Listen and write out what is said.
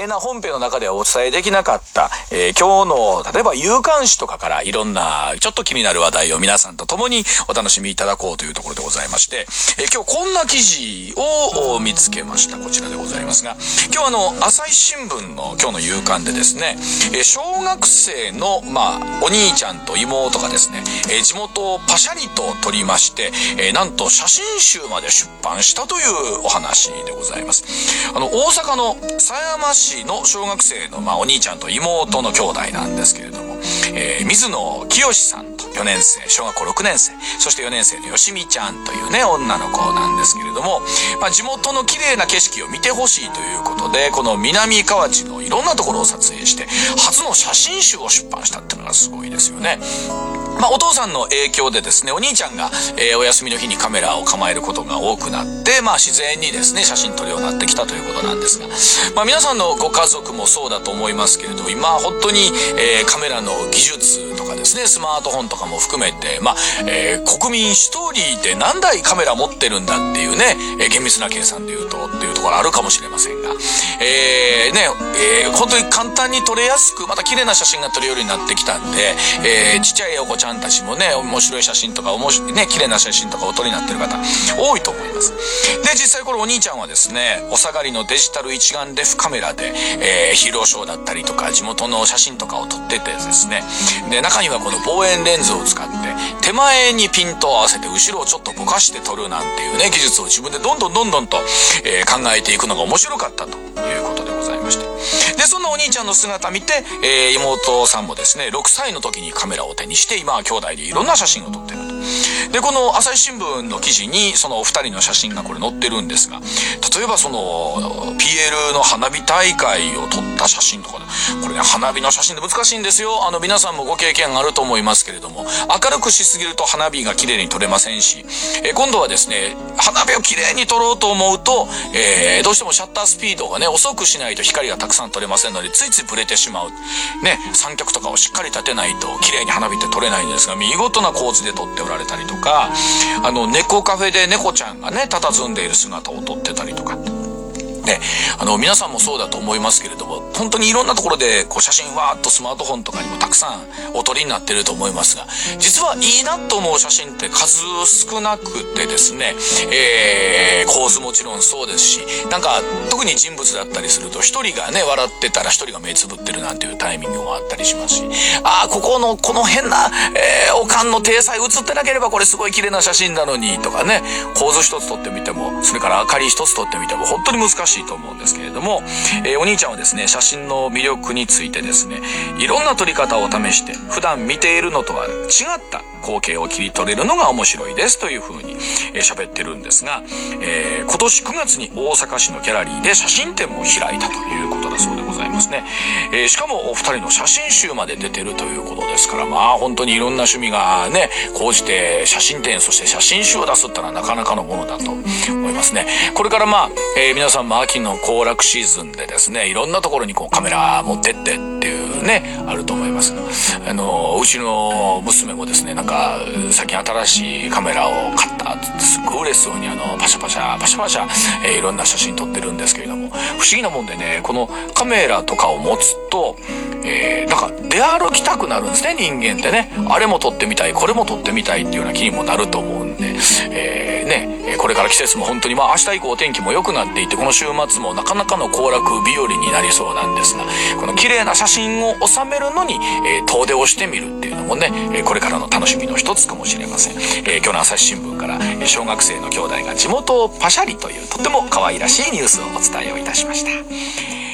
な本編の中ではお伝えできなかった、今日の例えば夕刊誌とかからいろんなちょっと気になる話題を皆さんと共にお楽しみいただこうというところでございまして、今日こんな記事を見つけました。こちらでございますが、今日朝日新聞の今日の夕刊でですね、小学生のお兄ちゃんと妹がですね、地元をパシャリと撮りまして、なんと写真集まで出版したというお話でございます。大阪の狭山市の小学生のお兄ちゃんと妹の兄弟なんですけれども、水野清さんと4年生、小学校6年生、そして4年生のよしみちゃんというね、女の子なんですけれども、地元の綺麗な景色を見てほしいということで、この南河内のいろんなところを撮影して、初の写真集を出版したっていうのがすごいですよね。お父さんの影響でですね、お兄ちゃんが、お休みの日にカメラを構えることが多くなって、自然にですね、写真撮るようになってきたということなんですが、皆さんのご家族もそうだと思いますけれど、今本当に、カメラの技術とかですね、スマートフォンとかも含めて、国民一人で何台カメラ持ってるんだっていうね、厳密な計算で言うとっていうところあるかもしれませんが、本当に簡単に撮れやすく、また綺麗な写真が撮れるようになってきたんで、ちっちゃいお子ちゃんたちもね、面白い写真とか綺麗な写真とかお撮りになってる方多いと思います。で、実際これお兄ちゃんはですね、お下がりのデジタル一眼レフカメラで、ヒーローショーだったりとか地元の写真とかを撮っててですね、で、中にはこの望遠レンズを使って手前にピントを合わせて後ろをちょっとぼかして撮るなんていうね、技術を自分でどんどんと、考えていくのが面白かったということでございまして、で、そんなお兄ちゃんの姿見て、妹さんもですね、6歳の時にカメラを手にして今は兄弟でいろんな写真を撮ってると。で、この朝日新聞の記事にそのお二人の写真がこれ載ってるんですが、例えばその PL の花火大会を撮った写真とかで、これね、花火の写真で難しいんですよ。皆さんもご経験あると思いますけれども、明るくしすぎると花火が綺麗に撮れませんし、今度はですね、花火を綺麗に撮ろうと思うと、どうしてもシャッタースピードがね、遅くしないと光がたくさん撮れませんので、ついついブレてしまう。ね、三脚とかをしっかり立てないと綺麗に花火って撮れないんですが、見事な構図で撮っておられたりとか、猫カフェで猫ちゃんがね、佇んでいる姿を撮ってたりとか。ね、皆さんもそうだと思いますけれども、本当にいろんなところで写真わーっとスマートフォンとかにもたくさんお撮りになってると思いますが、実はいいなと思う写真って数少なくてですね、構図もちろんそうですし、なんか特に人物だったりすると一人がね、笑ってたら一人が目つぶってるなんていうタイミングもあったりしますし、この変な、おかんの体裁映ってなければこれすごい綺麗な写真なのにとかね、構図一つ撮ってみても、それから明かり一つ撮ってみても本当に難しいと思うんですけれども、お兄ちゃんはですね、写真の魅力についてですね、いろんな撮り方を試して普段見ているのとは違った光景を切り取れるのが面白いですというふうに喋ってるんですが、今年9月に大阪市のギャラリーで写真展も開いたということだそうでございますね。しかもお二人の写真集まで出てるということですから、本当にいろんな趣味がね、講じて写真展、そして写真集を出すったらなかなかのものだと思いますね。これから皆さんも秋の行楽シーズンでですね、いろんなところにカメラ持ってってっていうね、あると思いますが、うちの娘もですね、なんか最近新しいカメラを買ったってすごい嬉しそうにパシャパシャ、いろんな写真撮ってるんですけれども、不思議なもんでね、このカメラとかを持つと、なんか出歩きたくなるんですね、人間ってね。あれも撮ってみたい、これも撮ってみたいっていうような気にもなると思うんで、これから季節も本当に明日以降お天気も良くなっていて、この週末もなかなかの行楽日和になりそうなんですが、この綺麗な写真を収めるのに、遠出をしてみるっていうのもね、これからの楽しみの一つかもしれません。今日の朝日新聞から、小学生の兄弟が地元をパシャリというとっても可愛らしいニュースをお伝えをいたしました。